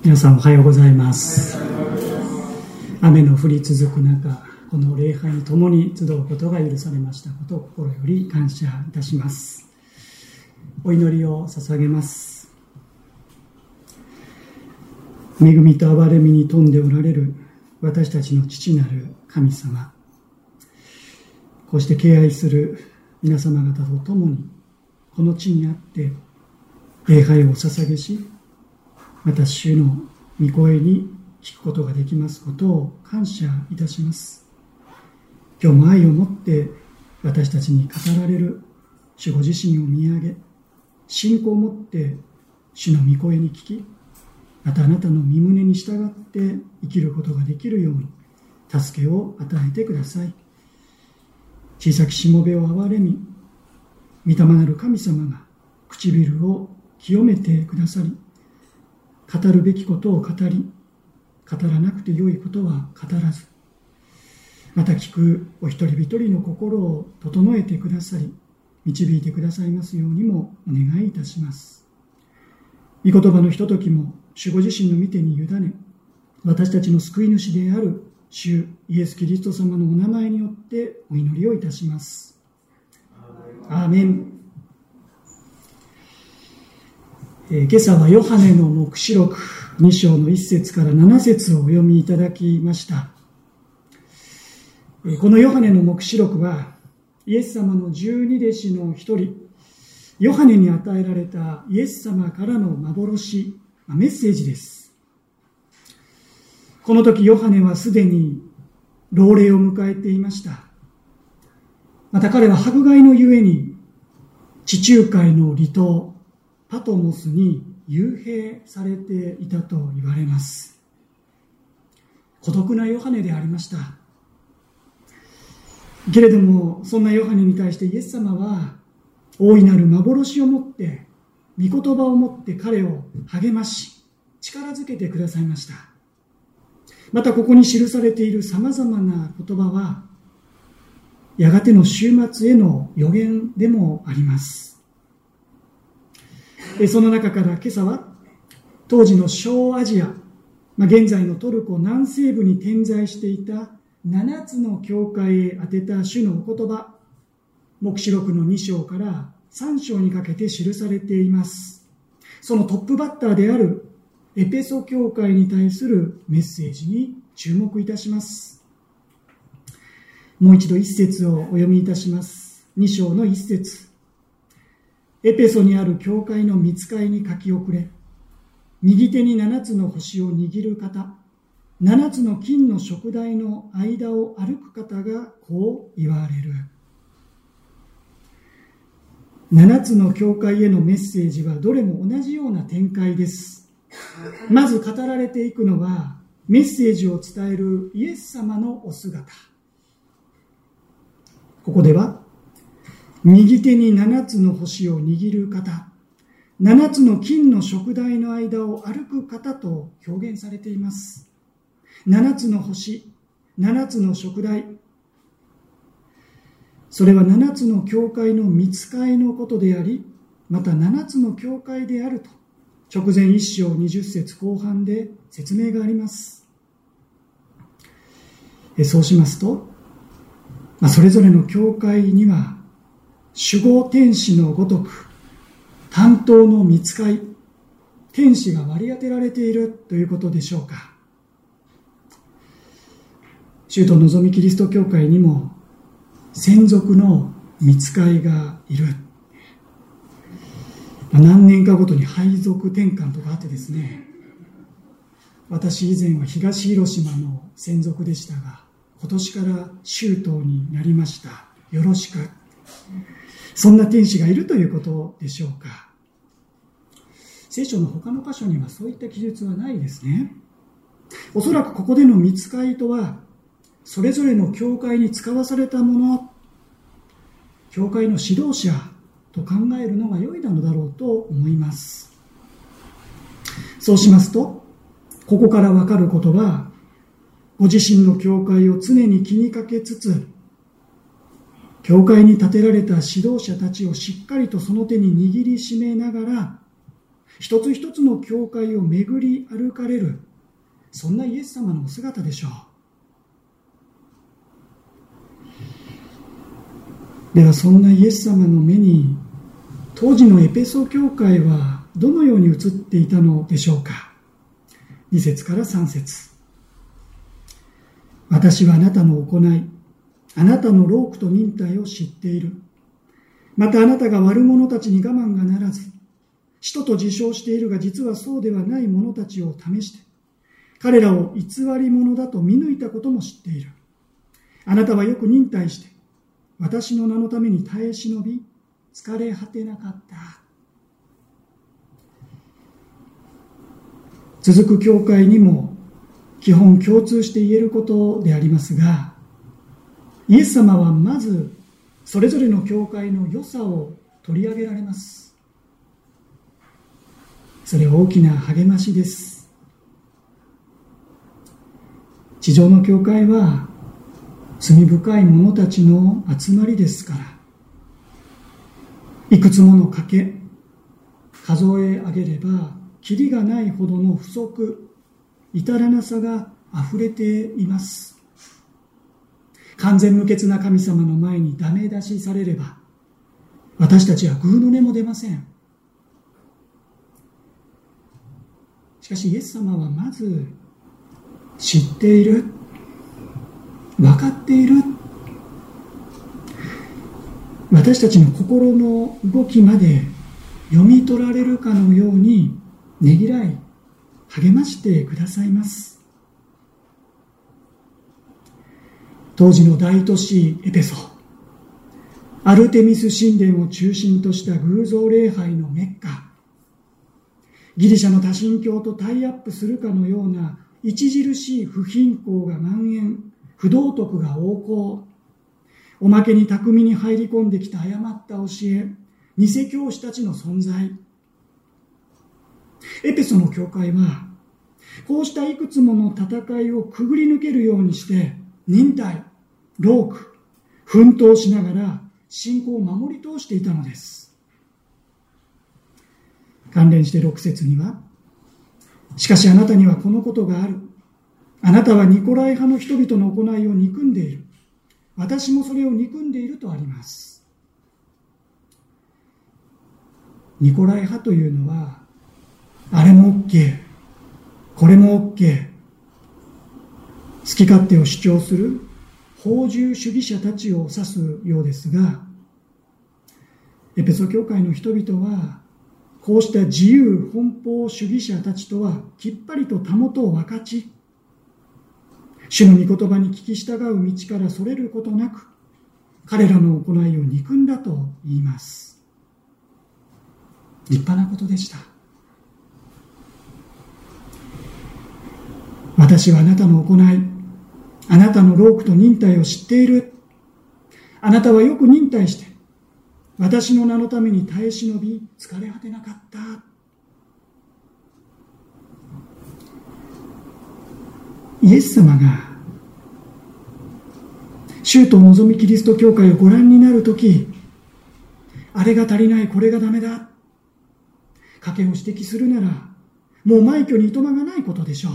皆さんおはようございます。雨の降り続く中、この礼拝に共に集うことが許されましたことを心より感謝いたします。お祈りを捧げます。恵みと憐れみに富んでおられる私たちの父なる神様、こうして敬愛する皆様方と共にこの地にあって礼拝を捧げし、また主の御声に聞くことができますことを感謝いたします。今日も愛を持って私たちに語られる主ご自身を見上げ、信仰を持って主の御声に聞き、またあなたの御胸に従って生きることができるように助けを与えてください。小さきしもべを憐れみ、御霊なる神様が唇を清めてくださり、語るべきことを語り、語らなくてよいことは語らず、また聞くお一人一人の心を整えてくださり、導いてくださいますようにもお願いいたします。御言葉のひとときも主ご自身の御手に委ね、私たちの救い主である主イエス・キリスト様のお名前によってお祈りをいたします。アーメン。今朝はヨハネの黙示録2章の1節から7節をお読みいただきました。このヨハネの黙示録はイエス様の12弟子の一人ヨハネに与えられたイエス様からの幻、メッセージです。この時ヨハネはすでに老齢を迎えていました。また彼は迫害のゆえに地中海の離島パトモスに幽閉されていたと言われます。孤独なヨハネでありました。けれどもそんなヨハネに対してイエス様は大いなる幻をもって御言葉をもって彼を励まし力づけてくださいました。またここに記されているさまざまな言葉はやがての終末への予言でもあります。その中から今朝は当時の小アジア、現在のトルコ南西部に点在していた7つの教会へ宛てた主のお言葉、黙示録の2章から3章にかけて記されています。そのトップバッターであるエペソ教会に対するメッセージに注目いたします。もう一度1節をお読みいたします。2章の1節。エペソにある教会の御使いに書き送れ。右手に7つの星を握る方、7つの金の燭台の間を歩く方がこう言われる。7つの教会へのメッセージはどれも同じような展開です。まず語られていくのはメッセージを伝えるイエス様のお姿。ここでは右手に7つの星を握る方、7つの金の燭台の間を歩く方と表現されています。7つの星、7つの燭台、それは7つの教会の御使いのことであり、また7つの教会であると直前1章20節後半で説明があります。そうしますと、それぞれの教会には守護天使のごとく担当の御使い、天使が割り当てられているということでしょうか。主と望みキリスト教会にも専属の御使いがいる。何年かごとに配属転換とかあってですね、私以前は東広島の専属でしたが、今年から州都になりました。よろしく。そんな天使がいるということでしょうか。聖書の他の箇所にはそういった記述はないですね。おそらくここでの御使いとは、それぞれの教会に使わされたもの、教会の指導者と考えるのが良いのだろうと思います。そうしますと、ここからわかることは、ご自身の教会を常に気にかけつつ、教会に立てられた指導者たちをしっかりとその手に握りしめながら、 一つ一つの教会を巡り歩かれる、そんなイエス様のお姿でしょう。ではそんなイエス様の目に当時のエペソ教会はどのように映っていたのでしょうか。2節から3節。私はあなたの行い、あなたの労苦と忍耐を知っている。またあなたが悪者たちに我慢がならず、使徒と自称しているが実はそうではない者たちを試して、彼らを偽り者だと見抜いたことも知っている。あなたはよく忍耐して、私の名のために耐え忍び、疲れ果てなかった。続く教会にも基本共通して言えることでありますが、イエス様はまずそれぞれの教会の良さを取り上げられます。それは大きな励ましです。地上の教会は罪深い者たちの集まりですから、いくつもの賭け、数え上げればキリがないほどの不足、至らなさがあふれています。完全無欠な神様の前にダメ出しされれば、私たちはグーの音も出ません。しかしイエス様はまず知っている、分かっている、私たちの心の動きまで読み取られるかのようにねぎらい励ましてくださいます。当時の大都市エペソ、アルテミス神殿を中心とした偶像礼拝のメッカ、ギリシャの多神教とタイアップするかのような著しい不貧困が蔓延、不道徳が横行、おまけに巧みに入り込んできた誤った教え、偽教師たちの存在。エペソの教会はこうしたいくつもの戦いをくぐり抜けるようにして忍耐、労苦、奮闘しながら信仰を守り通していたのです。関連して6節には、しかしあなたにはこのことがある。あなたはニコライ派の人々の行いを憎んでいる。私もそれを憎んでいるとあります。ニコライ派というのは、あれも OK、これも OK、好き勝手を主張する放縦主義者たちを指すようですが、エペソ教会の人々はこうした自由奔放主義者たちとはきっぱりとたもとを分かち、主の御言葉に聞き従う道からそれることなく、彼らの行いを憎んだと言います。立派なことでした。私はあなたの行い、あなたの労苦と忍耐を知っている。あなたはよく忍耐して、私の名のために耐え忍び、疲れ果てなかった。イエス様が主と望みキリスト教会をご覧になるとき、あれが足りない、これがダメだ、賭けを指摘するなら、もう枚挙にいとまがないことでしょう。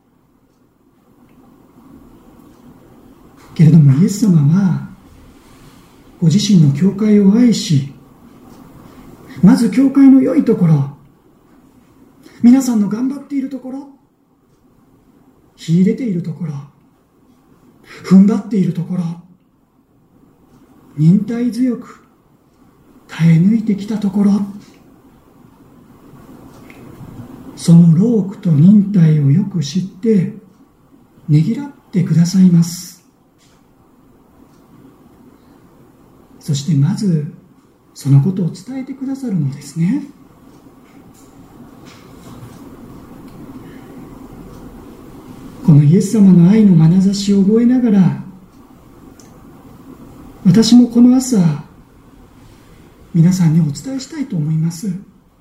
けれどもイエス様はご自身の教会を愛し、まず教会の良いところ、皆さんの頑張っているところ、秀でているところ、踏ん張っているところ、忍耐強く耐え抜いてきたところ、その労苦と忍耐をよく知ってねぎらってくださいます。そしてまずそのことを伝えてくださるのですね。このイエス様の愛の眼差しを覚えながら、私もこの朝皆さんにお伝えしたいと思います。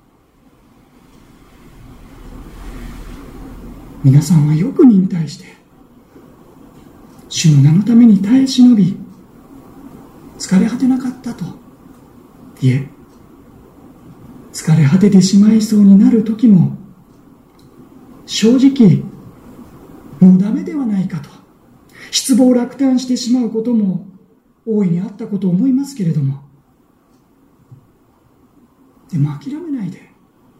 皆さんはよく忍耐して主の名のために耐え忍び、疲れ果てなかったと。いえ、 疲れ果ててしまいそうになる時も、正直もうダメではないかと失望落胆してしまうことも大いにあったことを思いますけれども、でも諦めないで、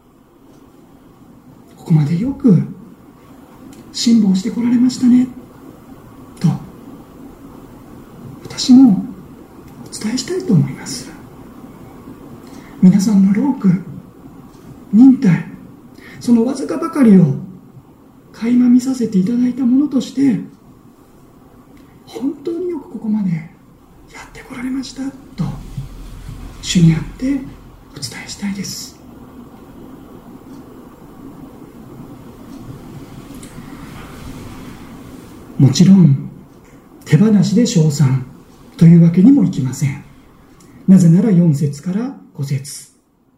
ここまでよく辛抱してこられましたねと私もお伝えしたいと思います。皆さんの労苦、忍耐、そのわずかばかりを垣間見させていただいたものとして、本当によくここまでやってこられましたと主にあってお伝えしたいです。もちろん手放しで称賛というわけにもいきません。なぜなら4節から5節。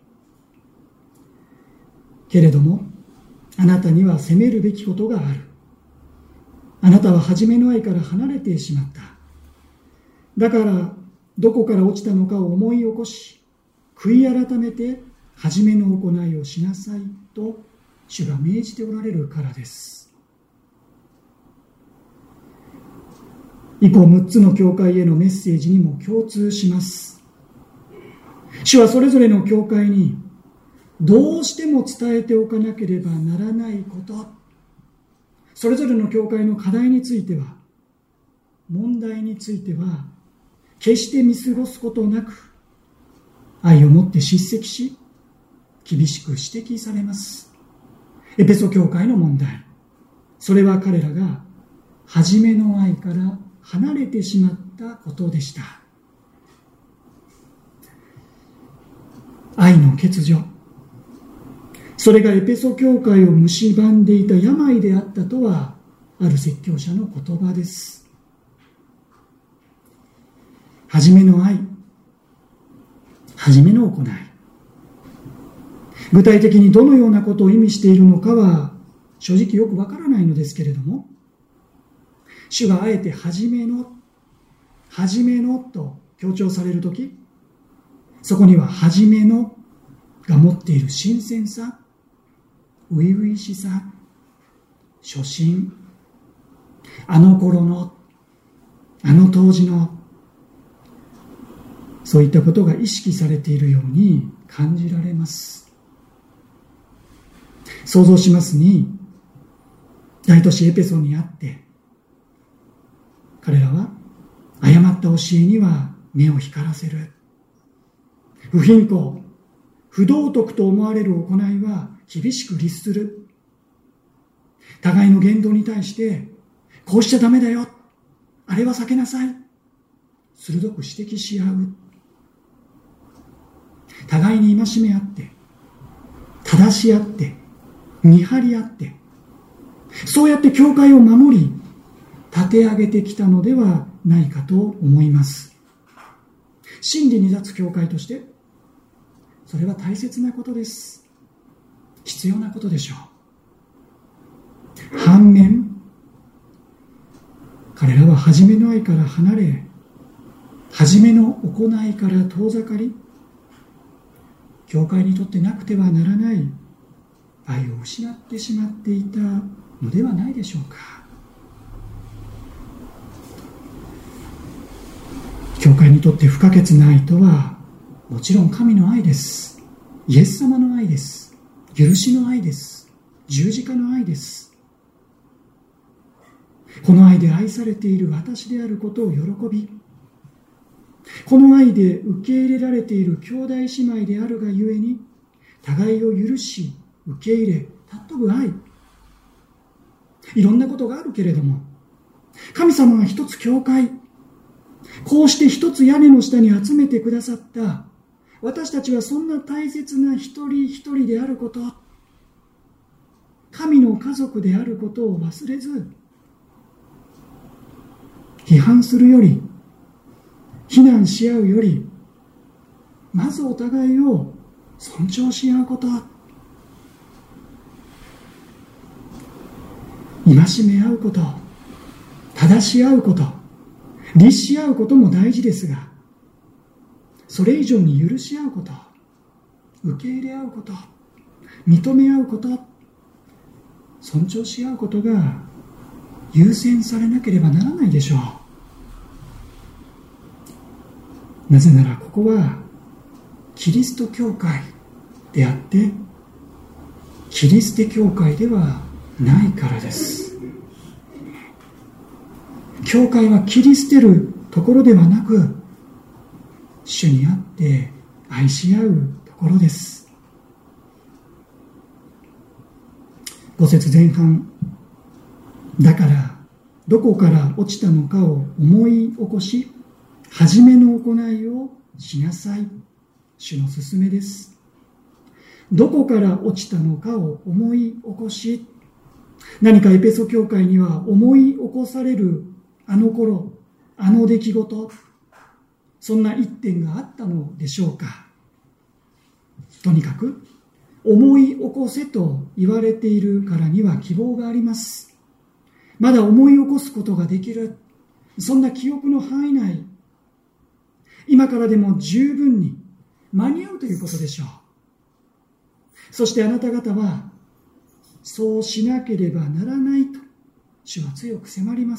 けれどもあなたには責めるべきことがある。あなたは初めの愛から離れてしまった。だからどこから落ちたのかを思い起こし、悔い改めて初めの行いをしなさいと主が命じておられるからです。以降6つの教会へのメッセージにも共通します。主はそれぞれの教会にどうしても伝えておかなければならないこと、それぞれの教会の課題については、問題については決して見過ごすことなく、愛をもって叱責し、厳しく指摘されます。エペソ教会の問題、それは彼らが初めの愛から離れてしまったことでした。愛の欠如、それがエペソ教会を蝕んでいた病であったとは、ある説教者の言葉です。初めの愛、初めの行い、具体的にどのようなことを意味しているのかは正直よくわからないのですけれども、主があえて初めのと強調されるとき、そこには初めのが持っている新鮮さ、初々しさ、初心、あの頃の、あの当時の、そういったことが意識されているように感じられます。想像しますに、大都市エペソにあって、彼らは誤った教えには目を光らせる。不貧困、不道徳と思われる行いは厳しく律する。互いの言動に対して、こうしちゃダメだよ、あれは避けなさい、鋭く指摘し合う。互いに戒め合って、正し合って、見張り合って、そうやって教会を守り、立て上げてきたのではないかと思います。真理に立つ教会として、それは大切なことです。必要なことでしょう。反面、彼らは初めの愛から離れ、初めの行いから遠ざかり、教会にとってなくてはならない愛を失ってしまっていたのではないでしょうか。教会にとって不可欠な愛とは、もちろん神の愛です。イエス様の愛です。許しの愛です。十字架の愛です。この愛で愛されている私であることを喜び、この愛で受け入れられている兄弟姉妹であるがゆえに、互いを許し、受け入れ、尊ぶ愛。いろんなことがあるけれども、神様が一つ教会、こうして一つ屋根の下に集めてくださった私たちは、そんな大切な一人一人であること、神の家族であることを忘れず、批判するより、非難し合うより、まずお互いを尊重し合うこと、戒め合うこと、正し合うこと、律し合うことも大事ですが、それ以上に許し合うこと、 受け入れ合うこと、認め合うこと、尊重し合うことが優先されなければならないでしょう。なぜならここはキリスト教会であってキリスト教会ではないからです。教会は切り捨てるところではなく、主にあって愛し合うところです。5節前半、だからどこから落ちたのかを思い起こし、初めの行いをしなさい。主の勧めです。どこから落ちたのかを思い起こし、何かエペソ教会には思い起こされるあの頃、あの出来事、そんな一点があったのでしょうか。とにかく思い起こせと言われているからには希望があります。まだ思い起こすことができる、そんな記憶の範囲内、今からでも十分に間に合うということでしょう。そしてあなた方はそうしなければならないと主は強く迫ります。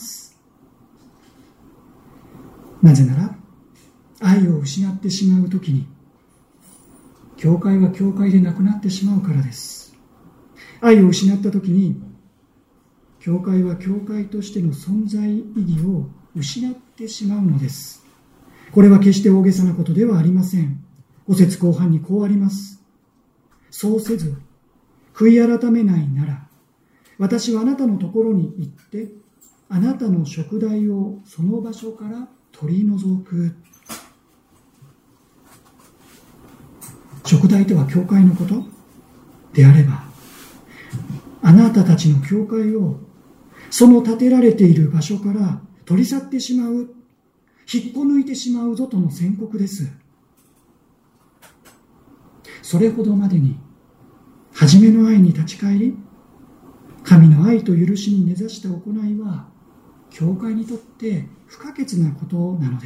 なぜなら愛を失ってしまうときに教会は教会でなくなってしまうからです。愛を失ったときに教会は教会としての存在意義を失ってしまうのです。これは決して大げさなことではありません。5節後半にこうあります。そうせず悔い改めないなら、私はあなたのところに行ってあなたの食材をその場所から取り除く。食材とは教会のことであれば、あなたたちの教会をその建てられている場所から取り去ってしまう、引っこ抜いてしまうぞとの宣告です。それほどまでに初めの愛に立ち返り、神の愛と許しに根ざした行いは教会にとって不可欠なことなのです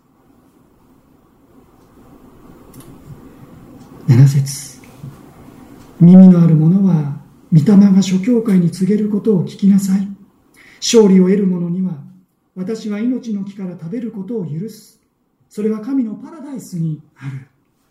。7節、耳のある者は御霊が諸教会に告げることを聞きなさい。勝利を得る者には私は命の木から食べることを許す。それは神のパラダイスにある。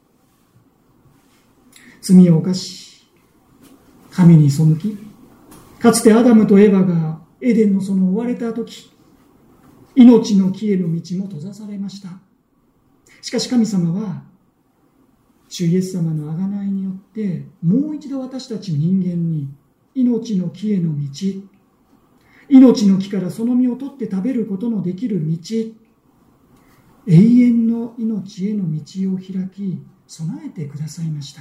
罪を犯し神に背き、かつてアダムとエバがエデンの園を追われた時、命の木への道も閉ざされました。しかし神様は主イエス様の贖いによってもう一度私たち人間に命の木への道、命の木からその実を取って食べることのできる道、永遠の命への道を開き備えてくださいました。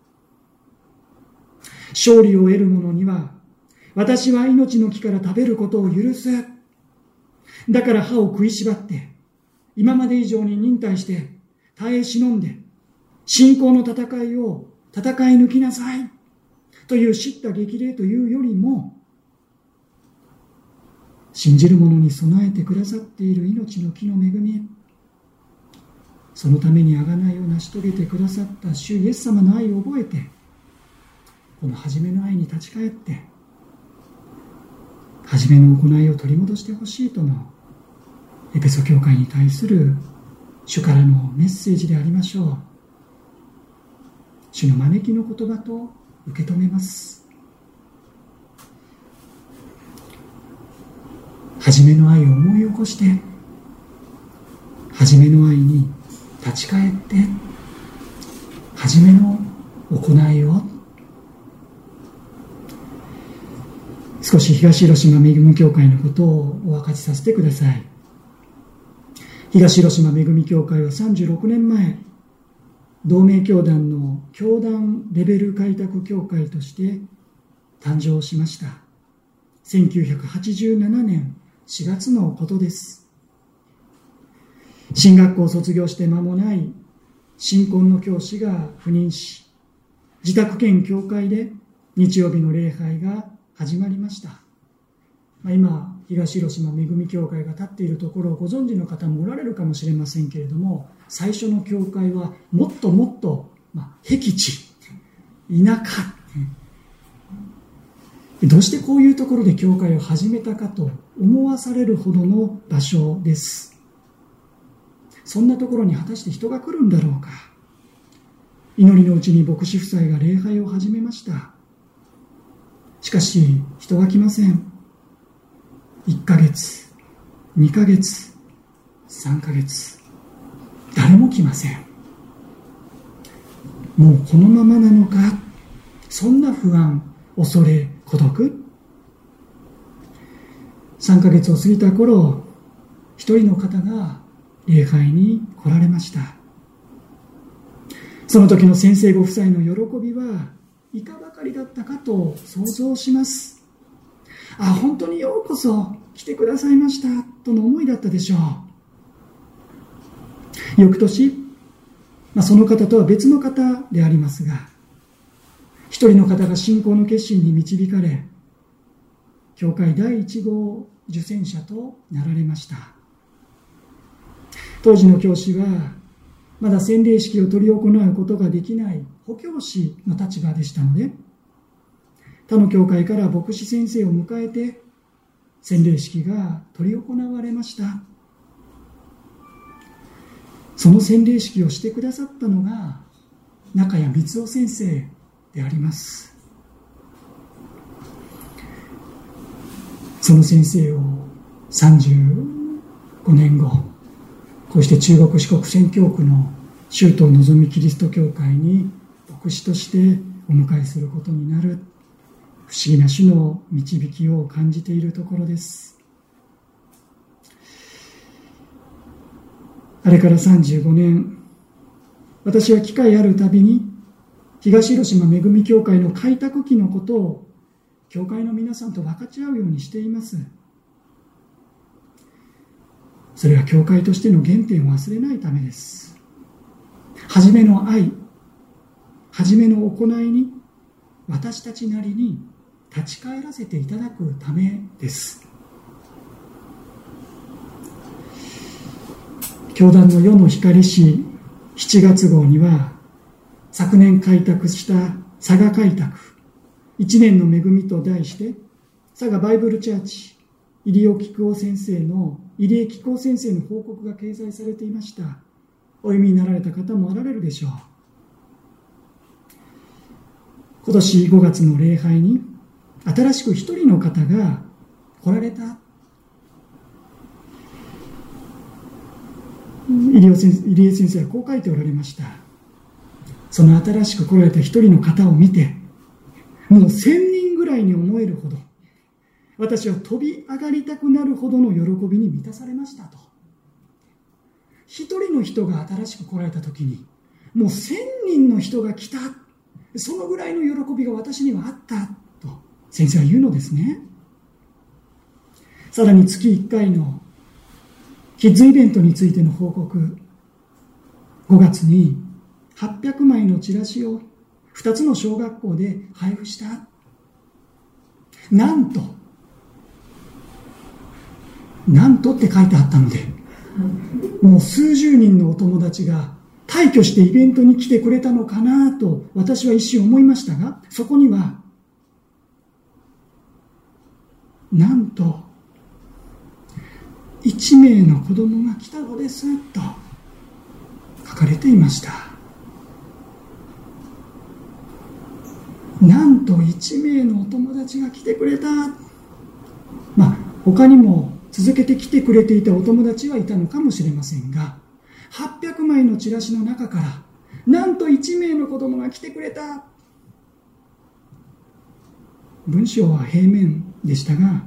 勝利を得る者には私は命の木から食べることを許す。だから歯を食いしばって今まで以上に忍耐して耐え忍んで信仰の戦いを戦い抜きなさいという叱咤激励というよりも、信じる者に備えてくださっている命の木の恵み、そのために贖いを成し遂げてくださった主イエス様の愛を覚えて、この初めの愛に立ち返って初めの行いを取り戻してほしいとのエペソ教会に対する主からのメッセージでありましょう。主の招きの言葉と受け止めます。初めの愛を思い起こして、初めの愛に立ち返って、初めの行いを。少し東広島恵み教会のことをお分かちさせてください。東広島恵み教会は36年前、同盟教団の教団レベル開拓教会として誕生しました。1987年4月のことです。神学校を卒業して間もない新婚の教師が赴任し、自宅兼教会で日曜日の礼拝が始まりました。今東広島恵み教会が立っているところをご存知の方もおられるかもしれませんけれども、最初の教会はもっともっと僻地、 舎。どうしてこういうところで教会を始めたかと思わされるほどの場所です。そんなところに果たして人が来るんだろうか。祈りのうちに牧師夫妻が礼拝を始めました。しかし人が来ません。1ヶ月、2ヶ月、3ヶ月、誰も来ません。もうこのままなのか。そんな不安、恐れ、孤独。3ヶ月を過ぎた頃、一人の方が礼拝に来られました。その時の先生ご夫妻の喜びはいかばかりだったかと想像します。本当にようこそ来てくださいましたとの思いだったでしょう。翌年、その方とは別の方でありますが、一人の方が信仰の決心に導かれ、教会第1号受選者となられました。当時の教師はまだ洗礼式を執り行うことができない補教師の立場でしたので、他の教会から牧師先生を迎えて洗礼式が執り行われました。その洗礼式をしてくださったのが中谷光夫先生であります。その先生を35年後、こうして中国四国宣教区の州東のぞみキリスト教会に牧師としてお迎えすることになる、不思議な主の導きを感じているところです。あれから35年、私は機会あるたびに東広島めぐみ教会の開拓期のことを教会の皆さんと分かち合うようにしています。それは教会としての原点を忘れないためです。初めの愛、初めの行いに私たちなりに立ち返らせていただくためです。教団の世の光誌7月号には、昨年開拓した佐賀開拓1年の恵みと題して、佐賀バイブルチャーチ入江喜久夫先生の報告が掲載されていました。お読みになられた方もおられるでしょう。今年5月の礼拝に新しく一人の方が来られた。入江先生はこう書いておられました。その新しく来られた一人の方を見て、もう1000人ぐらいに思えるほど、私は飛び上がりたくなるほどの喜びに満たされましたと。一人の人が新しく来られた時に、もう1000人の人が来た、そのぐらいの喜びが私にはあったと先生は言うのですね。さらに月1回のキッズイベントについての報告、5月に800枚のチラシを2つの小学校で配布した。なんとって書いてあったので、もう数十人のお友達が大挙してイベントに来てくれたのかなと私は一瞬思いましたが、そこにはなんと1名の子供が来たのですと書かれていました。なんと1名のお友達が来てくれた。他にも続けて来てくれていたお友達はいたのかもしれませんが、800枚のチラシの中からなんと1名の子供が来てくれた。文章は平面でしたが、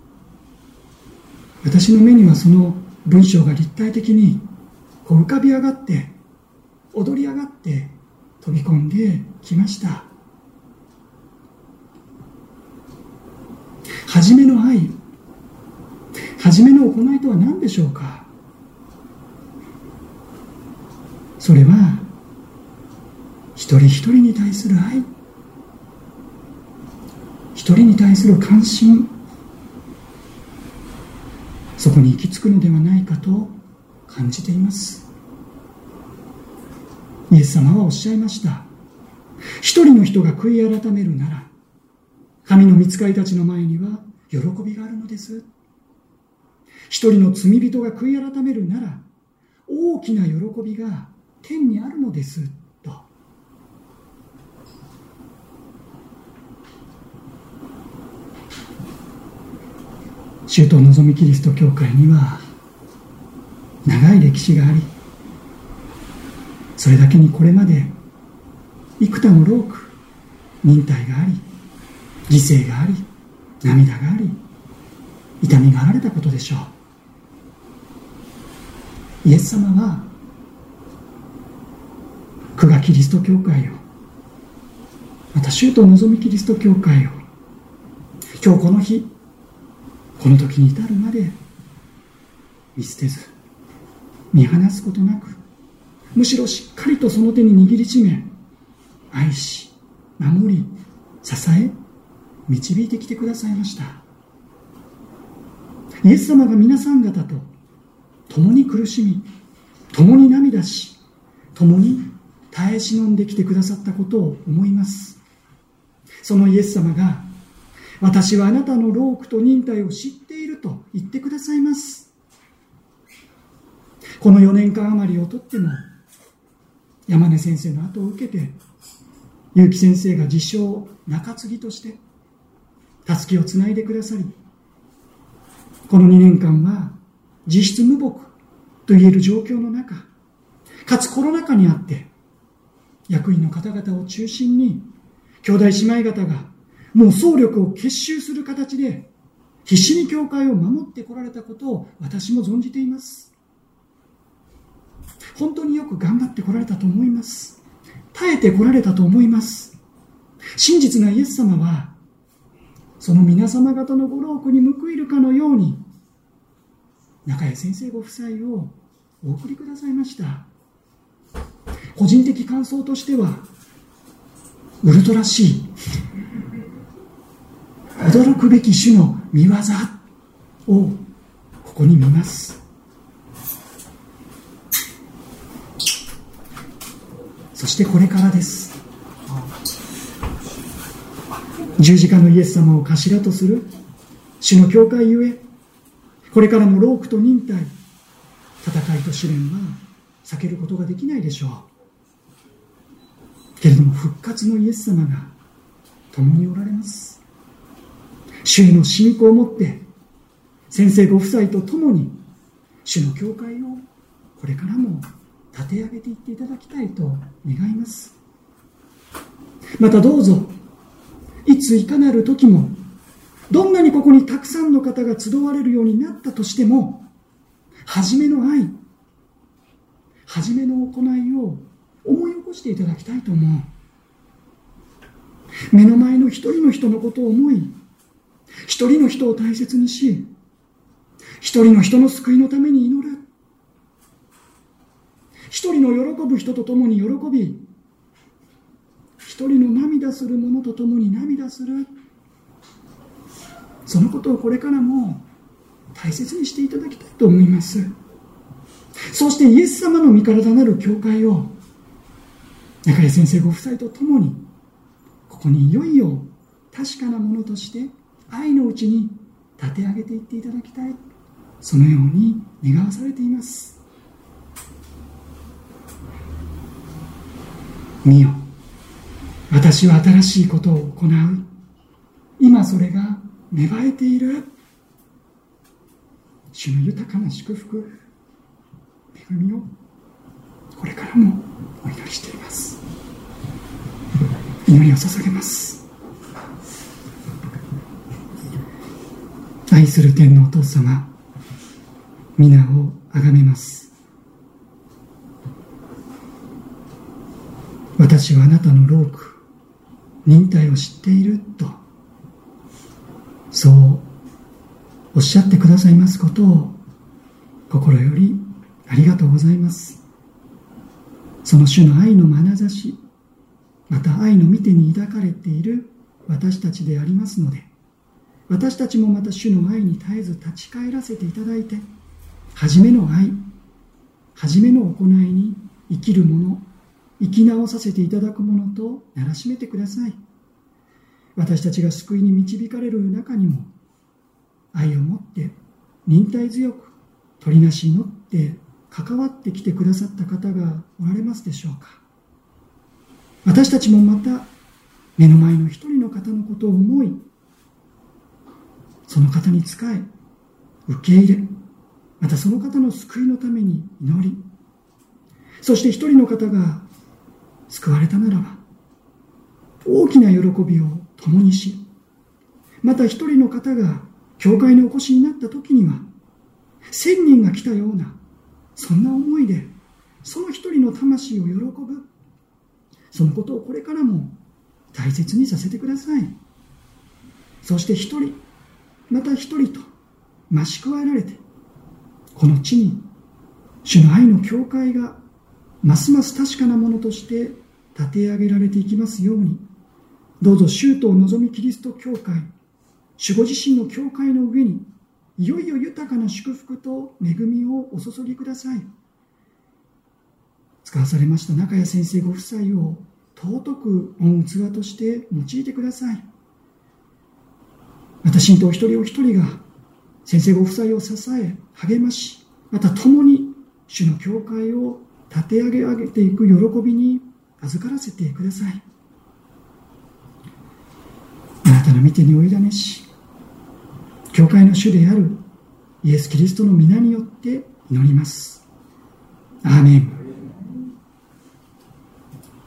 私の目にはその文章が立体的に浮かび上がって踊り上がって飛び込んできました。初めの愛、初めの行いとは何でしょうか。それは一人一人に対する愛、一人に対する関心、そこに行き着くのではないかと感じています。イエス様はおっしゃいました。 一人の人が悔い改めるなら、神の御使いたちの前には喜びがあるのです。一人の罪人が悔い改めるなら、大きな喜びが天にあるのですと。周東のぞみキリスト教会には長い歴史があり、それだけにこれまで幾多の労苦、忍耐があり、犠牲があり、涙があり、痛みがあられたことでしょう。イエス様は久我キリスト教会を、また周東のぞみキリスト教会を、今日この日この時に至るまで見捨てず、見放すことなく、むしろしっかりとその手に握りしめ、愛し、守り、支え、導いてきてくださいました。イエス様が皆さん方と共に苦しみ、共に涙し、共に耐え忍んできてくださったことを思います。そのイエス様が、私はあなたの労苦と忍耐を知っていると言ってくださいます。この4年間余りをとっても、山根先生の後を受けて、結城先生が自称中継ぎとして助けをつないでくださり、この2年間は実質無牧といえる状況の中、かつコロナ禍にあって役員の方々を中心に兄弟姉妹方がもう総力を結集する形で必死に教会を守ってこられたことを私も存じています。本当によく頑張ってこられたと思います。耐えてこられたと思います。真実なイエス様はその皆様方のご労苦に報いるかのように中谷先生ご夫妻をお送りくださいました。個人的感想としてはウルトラ C、 驚くべき主の御業をここに見ます。そしてこれからです。十字架のイエス様を頭とする主の教会ゆえ、これからも労苦と忍耐、戦いと試練は避けることができないでしょう。けれども復活のイエス様が共におられます。主への信仰を持って先生ご夫妻と共に主の教会をこれからも立て上げていっていただきたいと願います。またどうぞいついかなる時も、どんなにここにたくさんの方が集われるようになったとしても、初めの愛、初めの行いを思い起こしていただきたいと思う。目の前の一人の人のことを思い、一人の人を大切にし、一人の人の救いのために祈る。一人の喜ぶ人と共に喜び、一人の涙する者と共に涙する。そのことをこれからも大切にしていただきたいと思います。そしてイエス様の御体なる教会を中谷先生ご夫妻と共にここにいよいよ確かなものとして愛のうちに立て上げていっていただきたい、そのように願わされています。見よ、私は新しいことを行う。今それが芽生えている。主の豊かな祝福、恵みをこれからもお祈りしています。祈りを捧げます。愛する天のお父様、皆をあがめます。私はあなたの労苦、忍耐を知っていると、そうおっしゃってくださいますことを心よりありがとうございます。その主の愛の眼差し、また愛の御手に抱かれている私たちでありますので、私たちもまた主の愛に絶えず立ち返らせていただいて、初めの愛、初めの行いに生きるもの、 生き直させていただくものとならしめてください。私たちが救いに導かれる中にも、愛を持って忍耐強く取りなしに乗って関わってきてくださった方がおられますでしょうか。私たちもまた目の前の一人の方のことを思い、その方に仕え、受け入れ、またその方の救いのために祈り、そして一人の方が救われたならば、大きな喜びを共にし、また一人の方が教会にお越しになった時には、1000人が来たような、そんな思いで、その一人の魂を喜ぶ、そのことをこれからも大切にさせてください。そして一人、また一人と増し加えられて、この地に主の愛の教会がますます確かなものとして立て上げられていきますように、どうぞ主と望みキリスト教会、主ご自身の教会の上にいよいよ豊かな祝福と恵みをお注ぎください。使わされました中谷先生ご夫妻を尊く御器として用いてください。また信徒一人お一人が先生ご夫妻を支え励まし、また共に主の教会を立て上げていく喜びに預からせてください。あなたの御手にお委ねし、教会の主であるイエス・キリストの皆によって祈ります。アーメン。